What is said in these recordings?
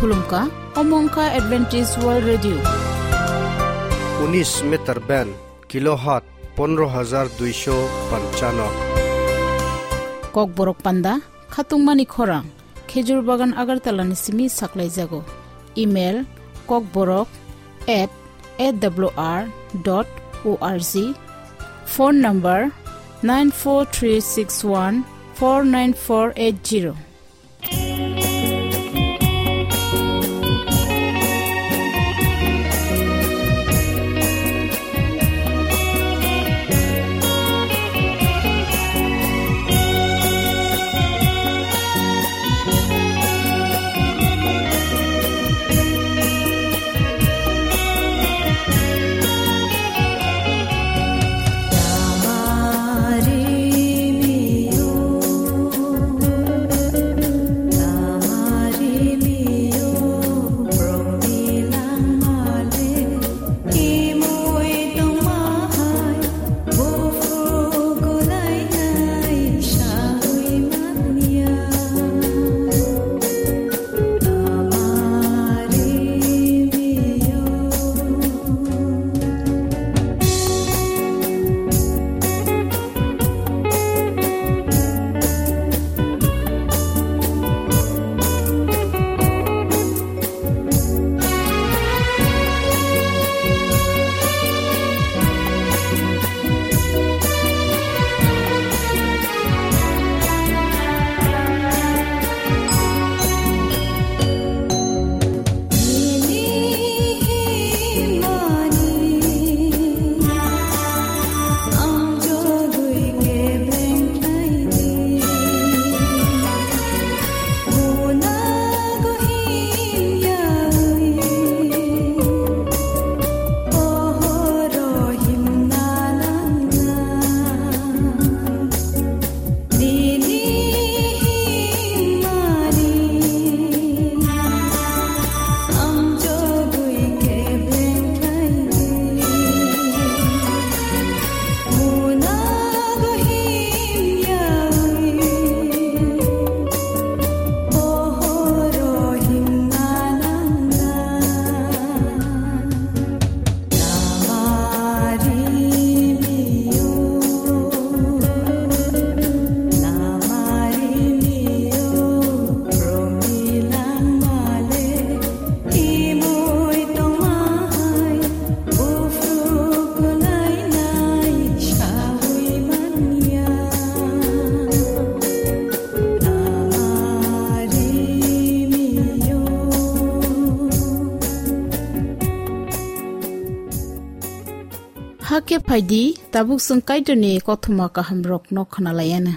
khulumka omongka Adventist World Radio 19 meter band kilohertz 15295 kok borok panda khatung mani khorang khejur bagan agartala ni simi saklai jago email kokborok@awr.org phone number 9436149480. hake phaidi tabuk sungkai duni kothuma ka hamrok no khnalayana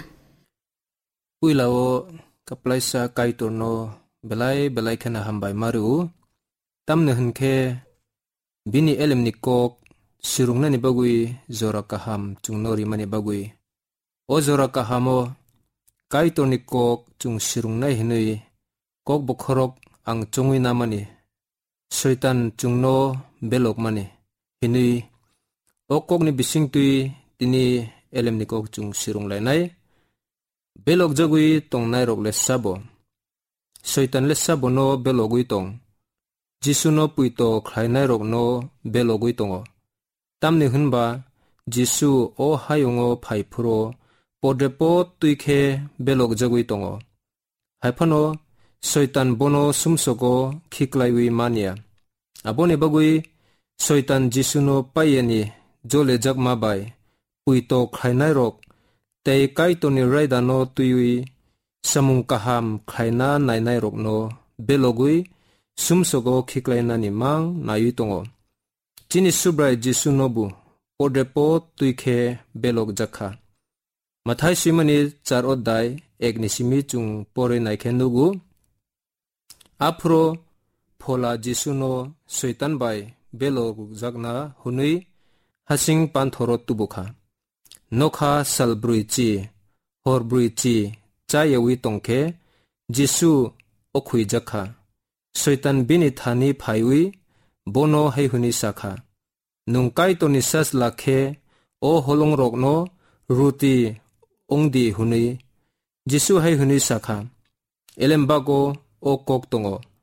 uilao kaplaisa kaitorno belai khana hambai maru tamne hunke bini elemni kok sirungna ni bagui zora kaham chungnori mani bagui o zora kahamo kaitorni kok chung sirungna hinui kok bokhorok ang chungui namani shaitan chungno belok mani hinui o kok ni bising tui tini elemni kok chung sirung lainai belok jagui tong nai rok le sabo shaitan le sabo no belogui tong jisu no puito khlainai rok no belogui tongo tamni hunba jisu o hayongo phaipuro podrepo tuikhe belok jagui tongo haifano shaitan bono sumsogo khiklaiwi mania abone bagui shaitan jisu no payeni jole jakma bai puito khlainai rok tei kaitoni raida no tuiwi samung kaham khlaina nainai rok no belogui sumsogo khiklainani mang nayi tongo chini subrai jisu nobu podrepo tuikhe belok jakha mathai simani 4 odai eknisimi chung pore naikhenugu afro phola jisu no shaitan bai belok jakna hunui hasing panthoro tubukha nokha salbruichi horbruichi chayewi tongkhe jisu okhui jakha shaitan bini thani phaiwi bono heihuni sakha nungkai to nisas lakhe o holong rokno ruti ongdi hunui jisu heihuni sakha elembago o kok tongo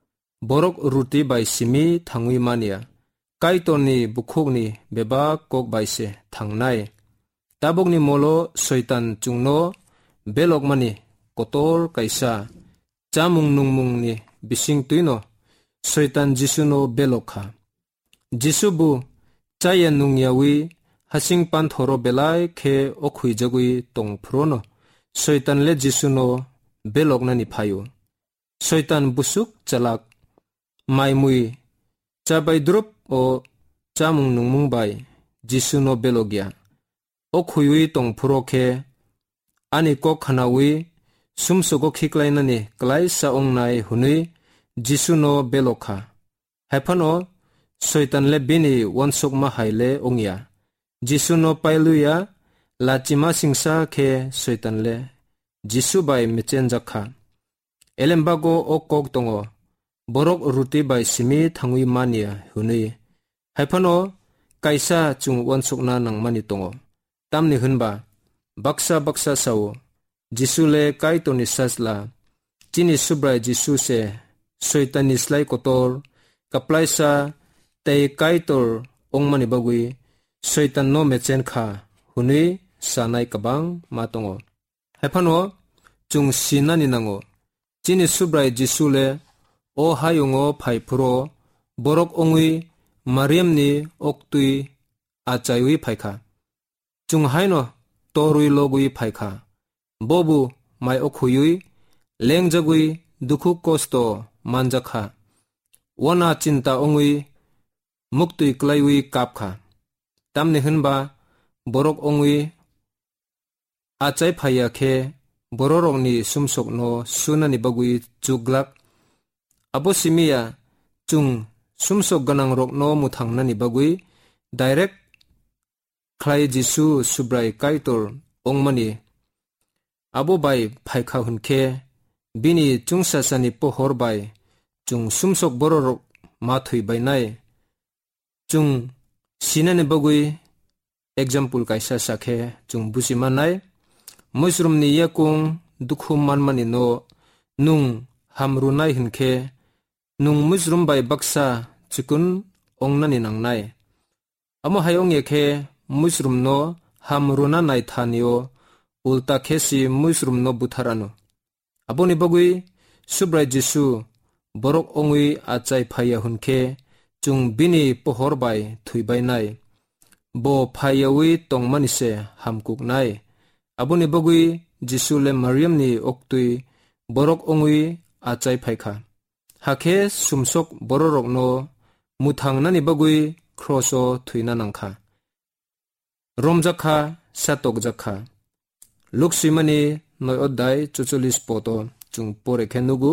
borok ruti bai simi thangui mania kaitoni bukhokni beba kok bai se thangnai tabokni molo shaitan chungno belok mani kotor kaisa chamung nungmungni bising tuino shaitan jisuno belokha jisubu chaya nungyawi hasing pan thoro belai khe okhui jagui tongphrono shaitan le jisuno beloknani phayo shaitan busuk chalak maimui chabai drup o chamung nungmung bai jisuno belogya okhui tongphro khe ani kok khanawi sumsugo khiklainani klai sa ongnai hunui jisuno belokha haphano shaitan le bini wansuk ma haile ongya jisuno pailuya lachima singsa khe shaitan le jisu bai mechen jakha elembago okok tongo borok ruti bai simi thangui mania hunui haphano kaisa chung wansukna nangmani tongo tamni hunba baksa baksa sawo jisule kaitoni sasla chini subrai jisu se shaitani slai kotor kaplaisa tei kaitor ongmani bagui shaitan no mechen kha hunui sanai kabang matongo haphano chung sinani nango chini subrai jisule o hayungo phaipro borok ongui mariamni oktui achaiwi phaikha chung haino torui logui phaikha bobu mai okhuyui lengjagui dukhu kosto manjakha wana chinta ongui muktui klaiwi kapkha tamni hunba borok ongui achai phaya khe bororokni sumsokno sunani bagui chuglak abosimia chung sumsok ganang rokno muthangnani bagui direct khlai jisu subrai kaitor ongmani abo bai phaikha hunkhe bini chungsasani pohor bai chung sumsok bororok mathui bainai chung sinani bagui example kaisa sakhe chung busimanai musrumni yakung dukhum manmani no nung hamrunai hinkhe nung musrum bai baksa chikun ongnani nangnai amo hayong yekhe musrum no hamruna nai thanio ulta khesi musrum no butharano aboni bagui subrai jisu borok ongui achai phaya hunkhe chung bini pohor bai thuibai nai bo phayawi tongmani se hamkuk nai aboni bagui jisu le mariam ni oktui borok ongui achai phaikha hakhe sumsok bororok no muthangnani bagui khroso thuina nangkha romjakha satokjakha luksimani noi odai 44 poto chung pore khenugu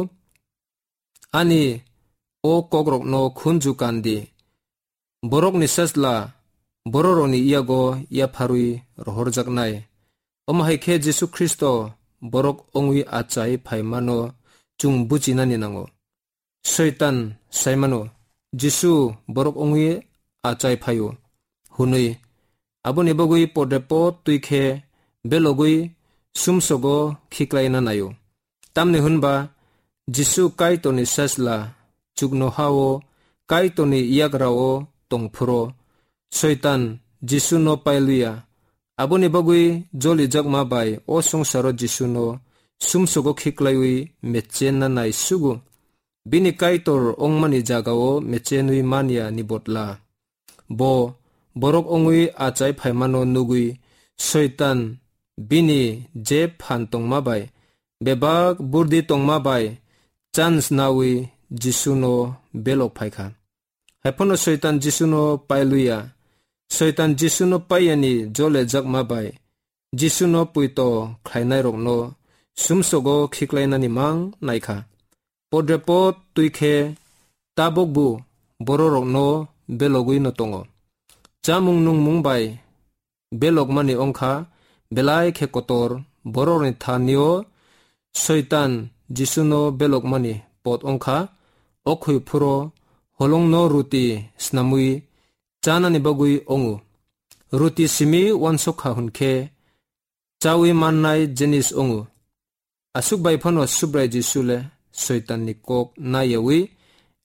ani o kogrok no khunju kandi borok ni sasla bororoni iago ia pharui rohorjaknai omhai khe jesu kristo borok ongui achai phaimano chung buchinani nango shaitan saimano jesu borok ongui achai phayo hunui aboni bagui podepo tuikhe belogui sumsogo khiklaina nayo tamne hunba jesu kaitoni sasla chugno hawo kaitoni iagrao tongphro shaitan jesu no pailuya aboni bagui joli jagma bai o songsaro jesu no sumsogo khiklaiwi mechenna nai sugu bini kaitor ongmani jagao mechenui mania nibotla bo borok ongui achai phaimano nugui shaitan bini je phan tongma bai bebak burdi tongma bai chance nawi jesu no belok phaikha haphono shaitan jesu no pailuya shaitan jesu no payani jole jakma bai jesu no puito khlainai rokno sumsogo khiklainani mang naikha podrepo tuikhe tabokbu bororokno belogui no tongo chamung nung mungbai belokmani ongkha belai khe kotor bororni thanio shaitan jesu no belokmani pot ongkha okhui phuro holongno ruti snamui chanani bagui ongu ruti simi wansokha hunkhe chawi mannai jenis ongu asuk bai phano subrai jisule shaitan ni kok nayawi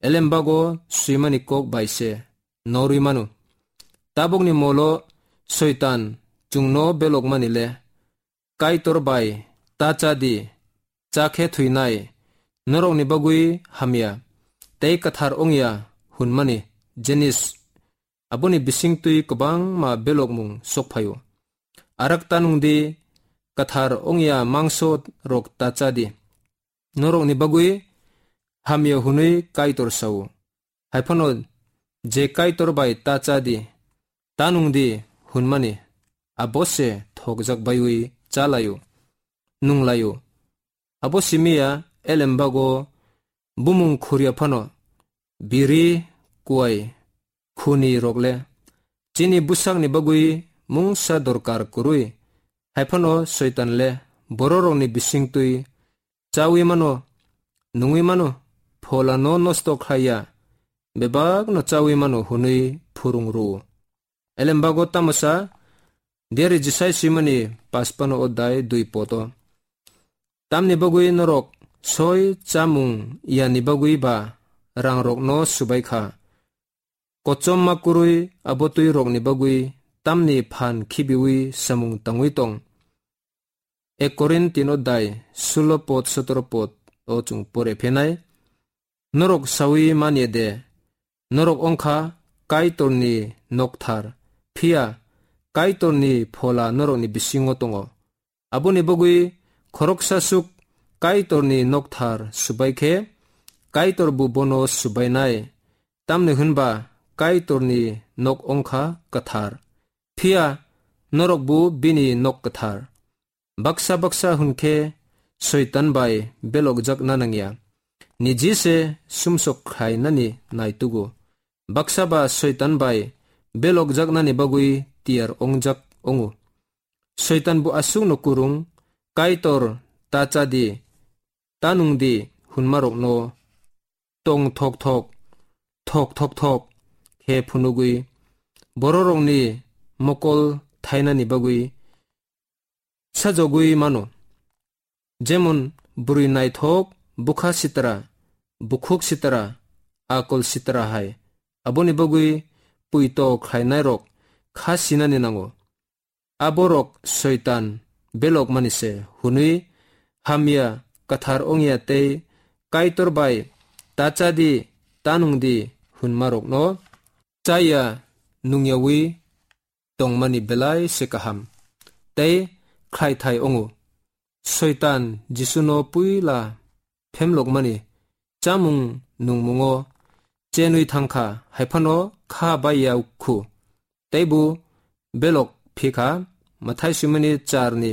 elembago suimani kok baise norimanu tabokni molo soitan jungno belok manile kaitor bai tachadi chakhe thuinai norokni bagui hamya tei kathar ongya hunmani jenis aboni bisingtui kobang ma belok mung sokphayo arak tanungdi kathar ongya mangso rok tachadi norokni bagui hamya hunui kaitor sau haipano je kaitor bai tachadi tanungdi hunmani abose thokjak bayui chalayo nunglayo abosimia elembago bumung khuria phano biri kuai khuni rogle chini busak ni bagui mungsa dorkar kurui haipano soitanle bororongni bisingtui chawi mano nungwi mano phola no nosto khaya bebak no chawi mano hunui phurungru elembago tamasa deri jisai simani paspano odai dui poto tamni bagui norok soi chamung yani bagui ba rangrok no subaikha kochom makurui abotui rokni bagui tamni phan khibiwi samung tangui tong ekorin odai 16 pot 17 pot o chung pore phenai norok sawi maniede norok ongkha kaitorni nokthar phia kaitorni phola norokni bisingo tongo aboni bagui khoroksa suk kaitorni nokthar subaikhe kaitor bu bono subainai tamne hunba kaitorni nok ongkha kathar phia norok bu bini nok kathar baksa baksa hunke soitan bai belok jak nanangya niji se sumsok khai nani naitugo baksa ba soitan bai belok jak nani bagui tiar ongjak ongu soitan bu asung no kurung kaitor tachadi tanungdi hunmarok no tong thok thok he phunugui bororongni mokol thainani bagui sajogui mano jemon buri nai thok bukha sitara bukhuk sitara akol sitara hai aboni bagui puito khainai rok khasinani nango aborok soitan belok manise hunui hamya kathar ongya te kaitor bai tachadi tanungdi hunmarok no chaya nungyawi tongmani belai sekaham te khai thai ongu soitan jisuno puila phemlok mani chamung nungmungo chenui thangkha haifano kha baiya khu teibu belok phika mathai sumani charni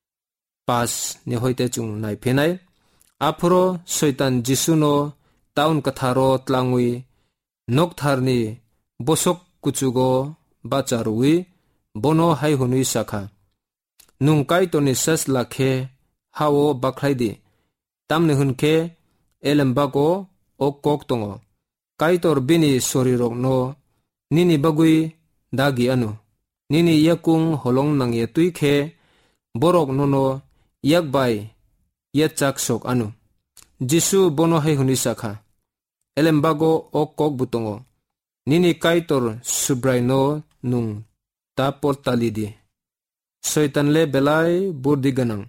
pas ni hoite chung nai phenai afro soitan jisuno taun katharo tlangui noktharni bosok kuchugo bacharui bono hai hunui sakha nungkai toni sas lakhe hawo bakhlaidi tamne hunke elembago okok tongo kaitor bini sorirok no nini bagui dagi anu nini yakung holong nangye tuikhe borok nono yakbai yachak sok anu jisu bono hai huni sakha elembago okok butongo nini kaitor subraino nung tapor talidi soitan le belai burdi ganang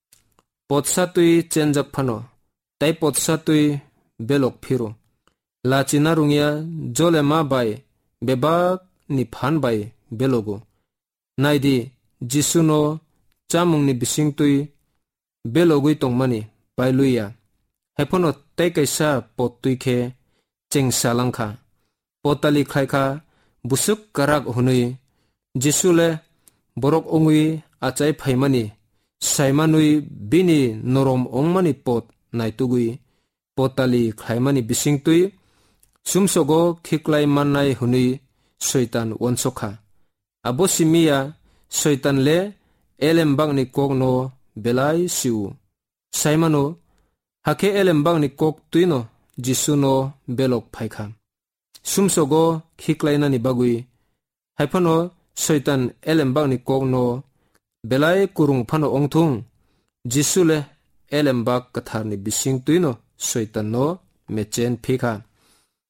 potsatui chenjak phano tai potsatui belok phiro lachina rungya jole ma bai bebak ni phan bai belogo naidi jisuno chamung ni bisingtui belogui tongmani bailuya hephono tai kaisa potui khe chengsalangkha potali khaikha busuk karak hunui jisule borok ongui achai phaimani saimanui bini norom ongmani pot naitugui potali khaimani bisingtui sumsogo khiklai mannai hunui soitan wonsokha abosimia soitan le elembangni kokno belai siu saimano hake elembangni kok tuino jisuno belok phaikha sumsogo khiklainani bagui haifano soitan elembangni kokno belai kurung phano ongthung jisule elembak katharni bising tuino soitan no mechen phikha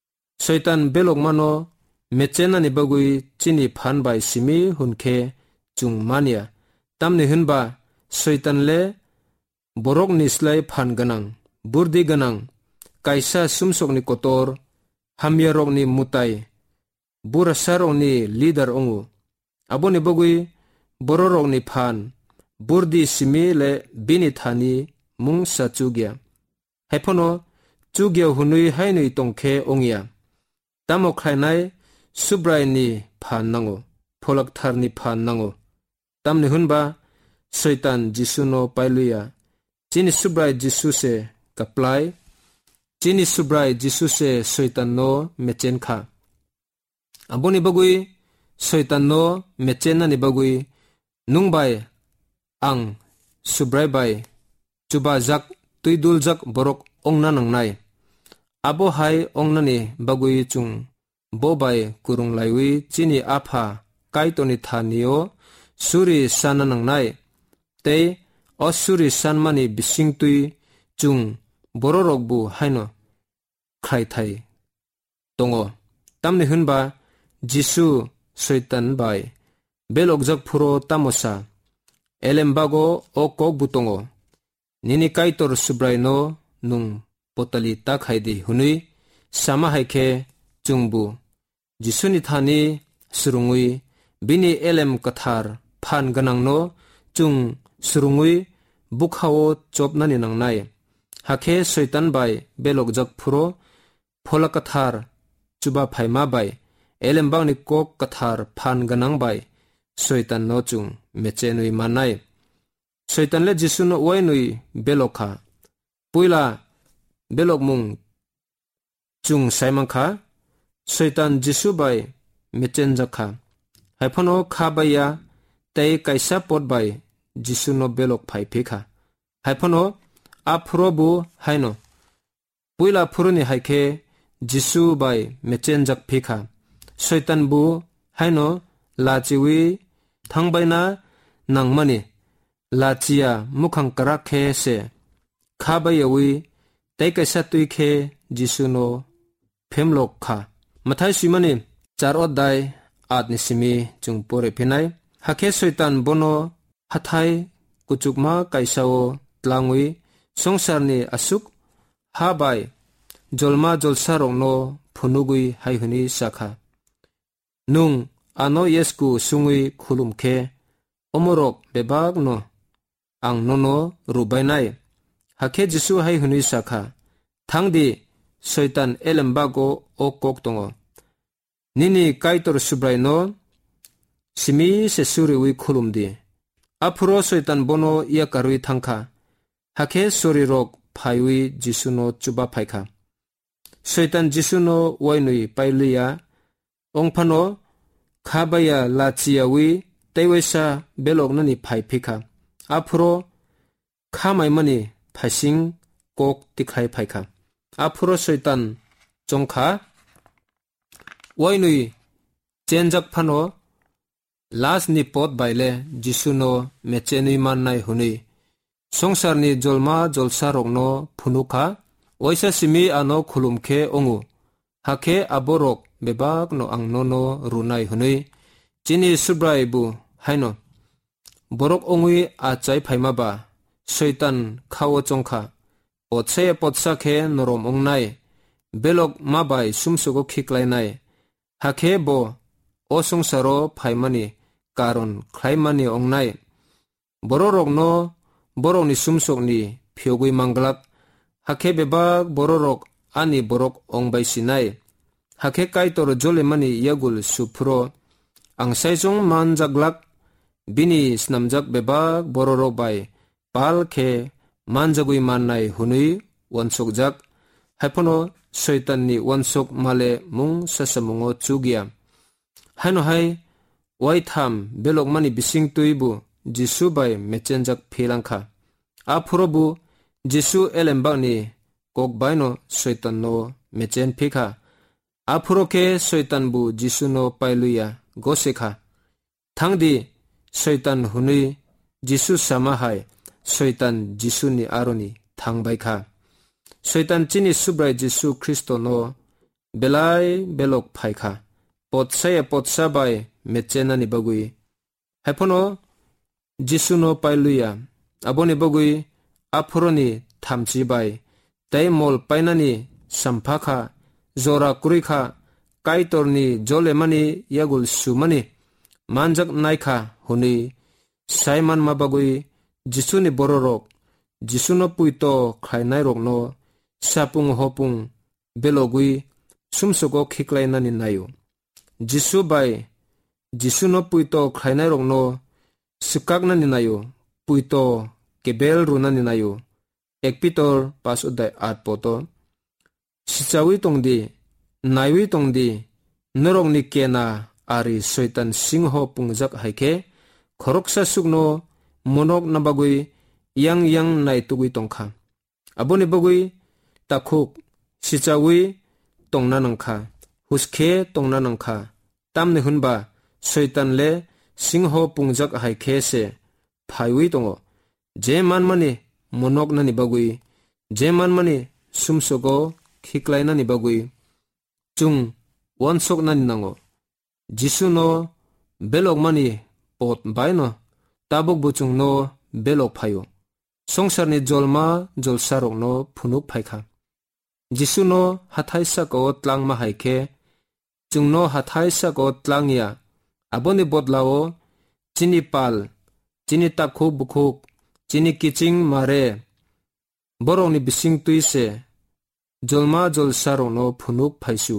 Soitan belok mano mechena ni bagui chini phan bai simi hunke chung mania tamni hunba soitan le borok ni slai phan ganang burdi ganang kaisa sumsok ni kotor hamyarok ni mutai burasarok ni leader ongu aboni bagui bororok ni phan burdi simi le bini thani mung sa chugya haipono chugya hunui hainui tongkhe ongya tamo khainai subrai ni phan nango pholak thar ni phan nango tamni hunba soitan jisu no pailuya chini subrai jisu se kaplai chini subrai jisu se soitan no mechen kha aboni bagui soitan no mechen na ni bagui nungbai ang subrai bai chuba jak tuidul jak borok ongna nangnai abo hai ongna ni bagui chung bobai kurung laiwi chini apha kaitoni thanio suri sana nangnai te osuri sanmani bisingtui chung bororok bu haino khai thai tongo tamni hunba jisu soitan bai belok jak phuro tamosa elembago okok butongo nini kaitor subraino nung potali ta khaidi hunui sama haikhe chungbu jisuni thani surungui bini elem kathar phan ganangno chung surungui bukhao chopnani nangnai hakhe soitan bai belok jak phuro phola kathar chuba phaima bai elem bangni kok kathar phan ganang bai soitan no chung mechenui manai soitan le jisu no wainui belokha puila belok mung chung saimangkha soitan jisu bai mechen jakha haiphono khabaya tei kaisa pot bai jisu no belok phai phekha haiphono aphrobu haino puila phuruni haikhe jisu bai mechen jak phekha soitan bu haino lachiwi thangbaina nangmani lachia mukhang karakhe se khabayawi tei kaisa tuikhe jisu no phemlok kha mathai simani 4 odai adni simi chung pore phinai hakhe soitan bono hathai kuchukma kaisao tlangui songsarni asuk habai jolma jolsarok no phunugui haihuni sakha nung ano yesku sungui khulumkhe omorok bebak no ang nono rubainai hakhe jisu haihuni sakha thangdi soitan elembago okok tongo nini kaitor subraino simi se suri wi khulumdi aphuro soitan bono yakarui thangkha hakhe sori rok phaiwi jisu no chuba phaikha soitan jisu no wainui pailuya ongphano khabaya lachiawi teiwesa belok nani phai phikha aphuro khamai mani phasing kok tikhai phaikha aphuro soitan chongkha wainui chenjak phano las ni pot baile jisu no mechenui mannai huni songsarni jolma jolsarok no phunukha oisa simi ano khulumkhe ongu hakhe aborok bebak no angno no runai huni chini subrai bu haino borok ongui achai phaima ba soitan khawo chongkha otse potsakhe norom ongnai belok mabai sumsugo khiklainai hakhe bo osungsaro phaimani karon khlaimani ongnai bororok no borokni sumsokni phiogui manglak hakhe bebak bororok ani borok ongbai sinai hakhe kaitor jolemani yagul supro angsaijong manjaglak bini snamjak bebak bororok bai palkhe manjagui mannai hunui wansokjak haipono soitanni wansok male mung sasamungo chugya haino hai waitham belok mani bising tuibu jisu bai mechenjak philangkha aphurobu jisu elembani kokbaino soitan no mechen phikha aphuroke soitan bu jisu no pailuya gosekha thangdi soitan hunui jisu samahai soitan jisu ni aroni thangbai kha soitan chini subrai jisu kristo no belai belok phaikha potsa bai mechena ni bagui haipono jisuno pailuya aboni bagui aphoroni thamchi bai tai mol painani sampakha zora kurikha kaitorni jolemani yagul sumani manjak naikha huni saiman mabagui jisuni bororok jisuno puito khainai rokno sapung hopung belogui sumsugo khiklainani nayo jisu bai jisuno puito khainai rokno sikagnani nayo puito kebel runani nayo ekpitor pasudai atpoto sichawi tongdi naiwi tongdi norokni kena ari soitan singho pungjak haike khoroksa sugno monok nabagui yang naitugui tongkha aboni bagui takhuk sichawi tongna nangkha huske tongna nangkha tamne hunba soitan le singho pungjak haike se phaiwi tongo je manmani monok nani bagui je manmani sumsogo khiklaina ni bagui chung wansok nani nango jisuno belok mani pot baino tabuk buchung no belok phayo songsarni jolma jolsarok no phunuk phaikha jisuno hathaisa ko tlang ma haike chungno hathaisa ko tlangya aboni bodlao chini pal chini takhu bukhuk chini kiching mare borongni bising tuise jolma jolsarok no phunuk phaisu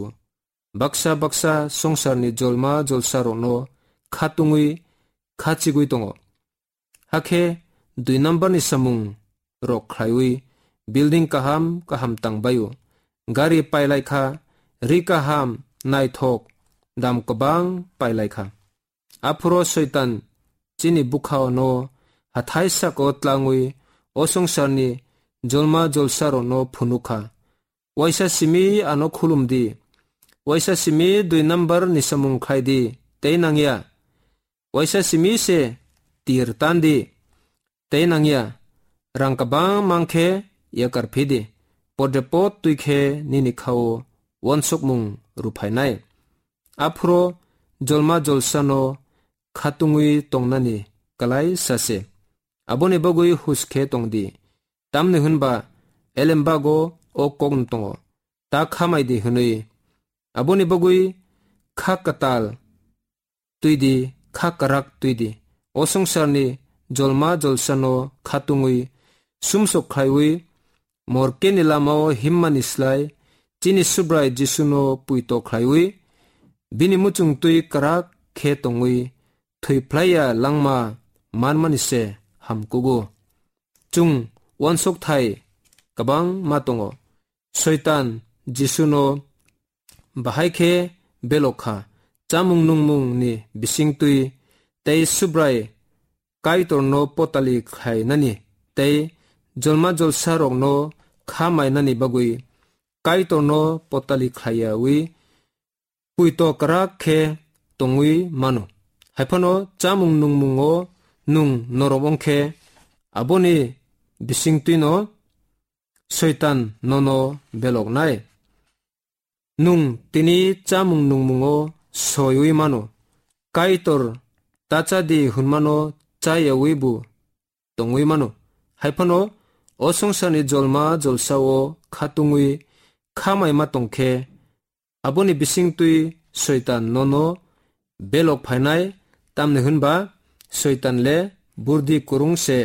baksa songsarni jolma jolsarok no khatungui khachigui tongo hakhe 2 number ni samung rok khlaiwi building kaham tangbayu gari pailaikha rikaham naithok dam kabang pailaikha aphuro soitan chini bukhao no hathaisa ko tlangui osongsarni jolma jolsaro no phunukha waisa simi ano khulumdi waisa simi 2 number ni samung khaidi teinangya waisa simi se tir tandi teinangya rangkabang mangkhe yakar phidi podepot tuikhe nini khao wansukmung ruphainai aphro jolma jolsano khatungui tongnani kalai sase aboni bagui huske tongdi tamne hunba elembago okong tongo ta khamaidi hunui aboni bagui khakatal tuidi khakarak tuidi osongsarni jolma jolsano khatungui sumsok khaiwi morkeni lamao himmanislai chini subrai jisuno puito khaiwi bini muchung tui karak khe tongui thui playa langma manmanise hamkugo chung wansok thai kabang matongo soitan jisuno bahaikhe belokha chamung nungmung ni bisingtui tei subrai kaitorno potali khai nani tei jolma jolsarok no khamai nani bagui kaitorno potali khayawi puito karak khe tongui mano haipano chamung nungmungo nung norobongkhe aboni bisingtuino soitan nono belok nai nung tini chamung nungmungo soyui mano kaitor tachadi hunmano chayawibu tongui mano haipano osongsani jolma jolsao khatungui khamai matongkhe aboni bisingtui soitan nono belok phainai tamne hunba soitan le burdi kurung se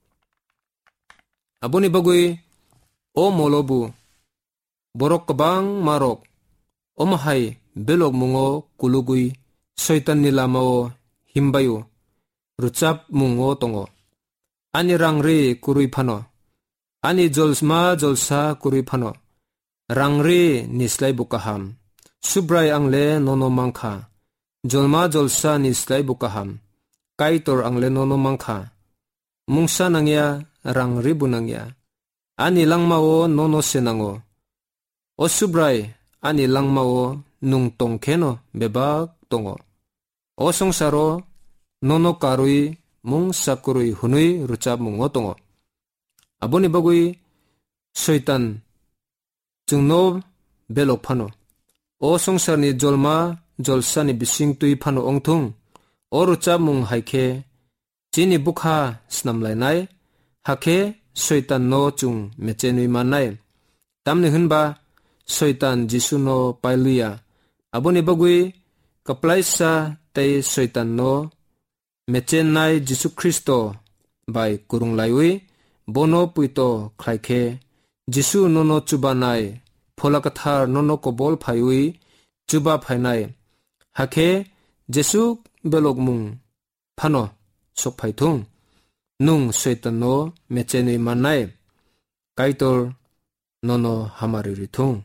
aboni bagui o molobu borok kabang marok omahai belok mungo kulugui soitan ni lamao himbayu ruchap mungo tongo ani rangri kurui phano ani jolsma jolsa kurui phano rangri nislai bukaham subrai angle nono mangkha jolma jolsa nislai bukaham kaitor angle nono mangkha mungsa nangya rangri bunangya ani langmao nono senango o subrai ani langmao nung tongkheno bebak tongo o songsaro nono karui mung sakurui hunui ruchap mungo tongo aboni bagui soitan chungno belok phano O songsarni jolma jolsani bising tui phano ongthung orucha mung haike chini bukha snamlainai hake shaitan no chung mechenui manai tamni hunba shaitan jisu no pailuya aboni bagui kaplaisa tei shaitan no mechenai jisu Kristo bai kurunglaiwi bono puito khlaike jisu nono chubanai pholakathar nono kobol phaiwi chuba phainai hake jesu belokmung phano sokphaithung nung shaitan no mechenui manai kaitor nono hamarithung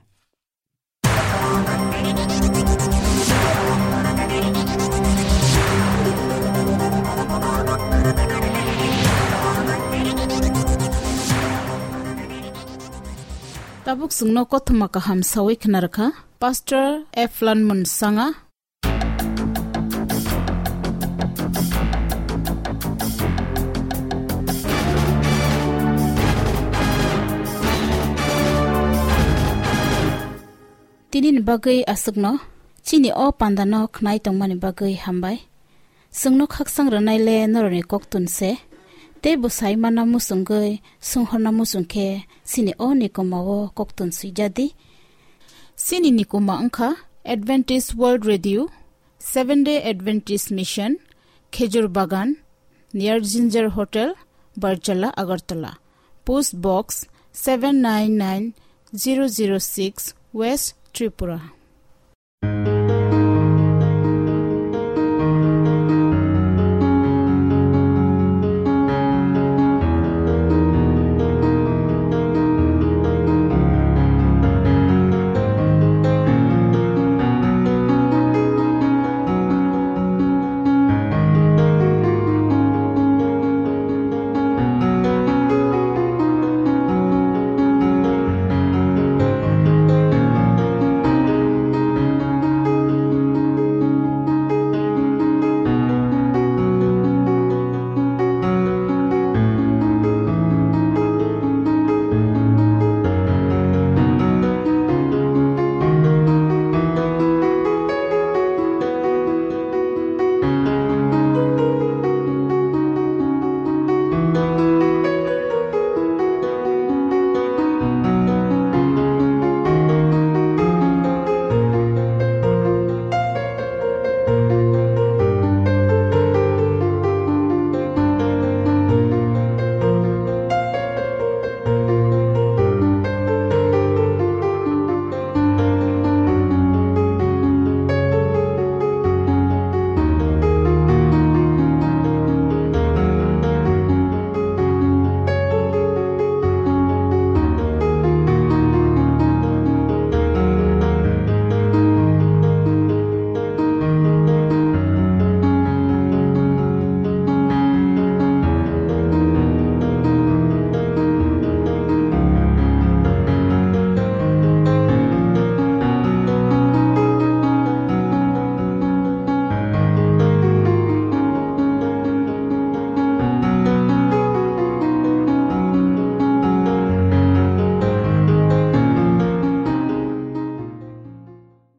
tabuk sungno kothuma kaham sawi khnarkha Pastor Eflan Munsanga tinin bagai asukno chini o pandano khnai tongmani bagai hambai sungno khaksang ranai le noroni koktun se te busai mana musungai sunghorna musungke sini o nikomawo koktun sujadi sini nikoma angkha Adventist World Radio 7-day Adventist Mission Khejur Bagan near Ginger Hotel Barjala Agartala Post Box 799006 West Tripura